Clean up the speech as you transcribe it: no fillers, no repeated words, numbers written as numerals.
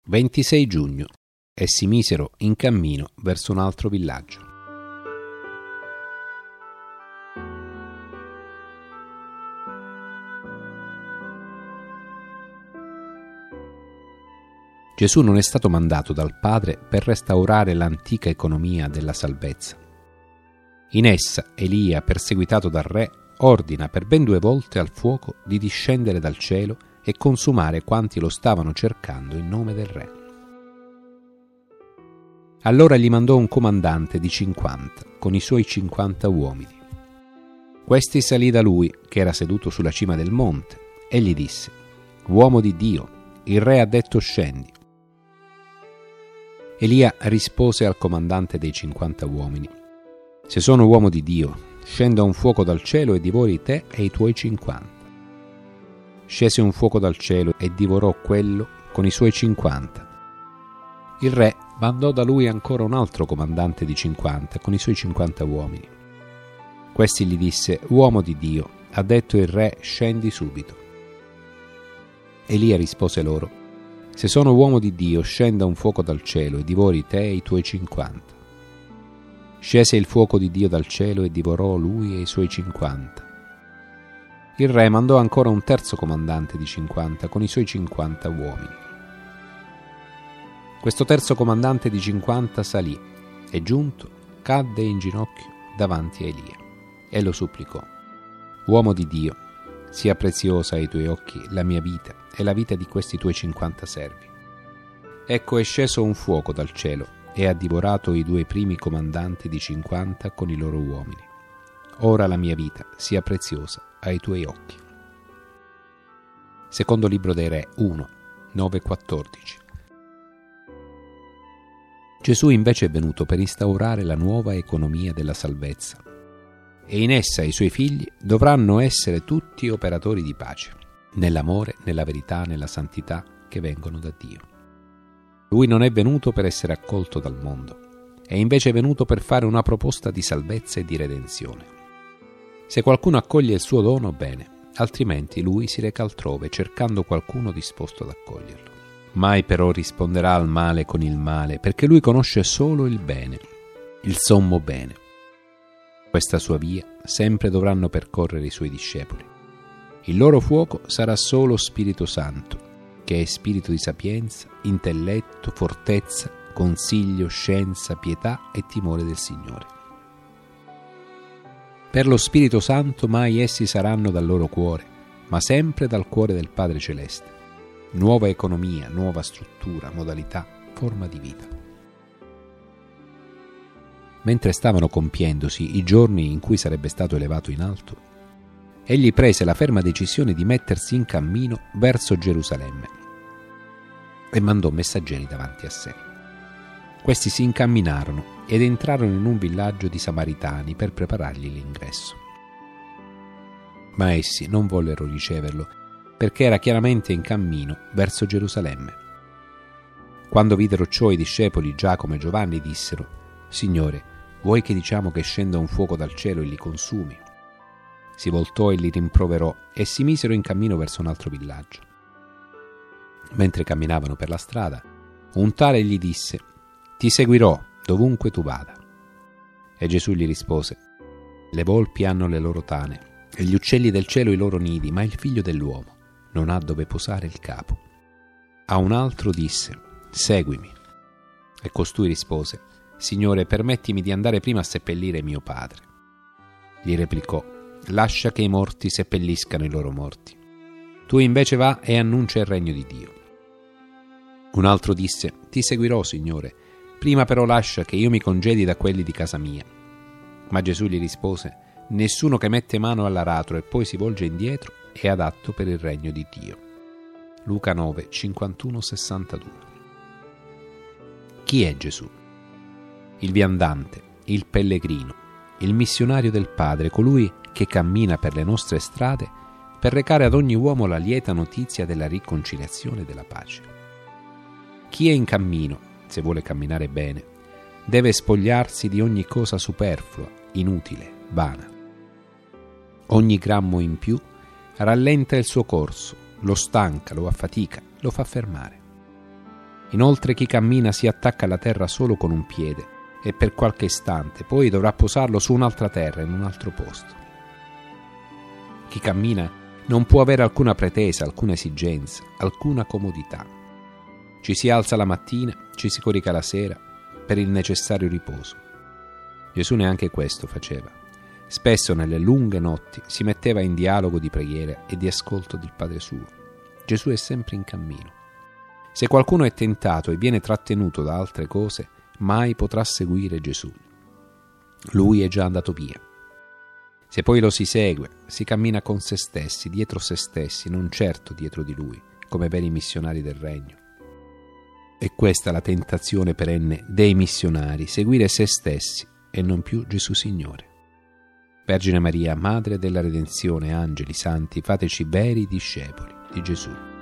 26 giugno e si misero in cammino verso un altro villaggio. Gesù non è stato mandato dal Padre per restaurare l'antica economia della salvezza. In essa Elia, perseguitato dal re, ordina per ben 2 volte al fuoco di discendere dal cielo e consumare quanti lo stavano cercando in nome del re. Allora gli mandò un comandante di 50 con i suoi 50 uomini. Questi salì da lui, che era seduto sulla cima del monte, e gli disse: «Uomo di Dio, il re ha detto scendi». Elia rispose al comandante dei 50 uomini: «Se sono uomo di Dio, scenda un fuoco dal cielo e divori te e i tuoi 50. Scese un fuoco dal cielo e divorò quello con i suoi 50. Il re mandò da lui ancora un altro comandante di 50 con i suoi 50 uomini. Questi gli disse: «Uomo di Dio, ha detto il re, scendi subito». Elia rispose loro: «Se sono uomo di Dio, scenda un fuoco dal cielo e divori te e i tuoi 50. Scese il fuoco di Dio dal cielo e divorò lui e i suoi 50. Il re mandò ancora un terzo comandante di 50 con i suoi 50 uomini. Questo terzo comandante di 50 salì e, giunto, cadde in ginocchio davanti a Elia e lo supplicò: «Uomo di Dio, sia preziosa ai tuoi occhi la mia vita e la vita di questi tuoi 50 servi. Ecco, è sceso un fuoco dal cielo e ha divorato i 2 primi comandanti di 50 con i loro uomini. Ora la mia vita sia preziosa ai tuoi occhi». Secondo libro dei Re 1, 9-14. Gesù invece è venuto per instaurare la nuova economia della salvezza e in essa i suoi figli dovranno essere tutti operatori di pace, nell'amore, nella verità, nella santità che vengono da Dio. Lui non è venuto per essere accolto dal mondo, è invece venuto per fare una proposta di salvezza e di redenzione. Se qualcuno accoglie il suo dono, bene, altrimenti lui si reca altrove cercando qualcuno disposto ad accoglierlo. Mai però risponderà al male con il male, perché lui conosce solo il bene, il sommo bene. Questa sua via sempre dovranno percorrere i suoi discepoli. Il loro fuoco sarà solo Spirito Santo, che è spirito di sapienza, intelletto, fortezza, consiglio, scienza, pietà e timore del Signore. Per lo Spirito Santo mai essi saranno dal loro cuore, ma sempre dal cuore del Padre Celeste. Nuova economia, nuova struttura, modalità, forma di vita. Mentre stavano compiendosi i giorni in cui sarebbe stato elevato in alto, egli prese la ferma decisione di mettersi in cammino verso Gerusalemme e mandò messaggeri davanti a sé. Questi si incamminarono ed entrarono in un villaggio di Samaritani per preparargli l'ingresso. Ma essi non vollero riceverlo, perché era chiaramente in cammino verso Gerusalemme. Quando videro ciò i discepoli Giacomo e Giovanni dissero: «Signore, vuoi che diciamo che scenda un fuoco dal cielo e li consumi?» Si voltò e li rimproverò e si misero in cammino verso un altro villaggio. Mentre camminavano per la strada, un tale gli disse: «Ti seguirò dovunque tu vada». E Gesù gli rispose: «Le volpi hanno le loro tane e gli uccelli del cielo i loro nidi, ma il figlio dell'uomo non ha dove posare il capo». A un altro disse: «Seguimi». E costui rispose: «Signore, permettimi di andare prima a seppellire mio padre». Gli replicò: «Lascia che i morti seppelliscano i loro morti. Tu invece va e annuncia il regno di Dio». Un altro disse: «Ti seguirò, Signore, prima però lascia che io mi congedi da quelli di casa mia». Ma Gesù gli rispose: «Nessuno che mette mano all'aratro e poi si volge indietro è adatto per il regno di Dio». Luca 9, 51-62. Chi è Gesù? Il viandante, il pellegrino, il missionario del Padre, colui che cammina per le nostre strade per recare ad ogni uomo la lieta notizia della riconciliazione e della pace. Chi è in cammino, se vuole camminare bene, deve spogliarsi di ogni cosa superflua, inutile, vana. Ogni grammo in più rallenta il suo corso, lo stanca, lo affatica, lo fa fermare. Inoltre chi cammina si attacca alla terra solo con un piede e per qualche istante, poi dovrà posarlo su un'altra terra in un altro posto. Chi cammina non può avere alcuna pretesa, alcuna esigenza, alcuna comodità. Ci si alza la mattina, ci si corica la sera per il necessario riposo. Gesù neanche questo faceva. Spesso nelle lunghe notti si metteva in dialogo di preghiera e di ascolto del Padre suo. Gesù è sempre in cammino. Se qualcuno è tentato e viene trattenuto da altre cose, mai potrà seguire Gesù. Lui è già andato via. Se poi lo si segue, si cammina con se stessi, dietro se stessi, non certo dietro di Lui, come veri missionari del Regno. E questa è la tentazione perenne dei missionari, seguire se stessi e non più Gesù Signore. Vergine Maria, Madre della Redenzione, angeli, santi, fateci veri discepoli di Gesù.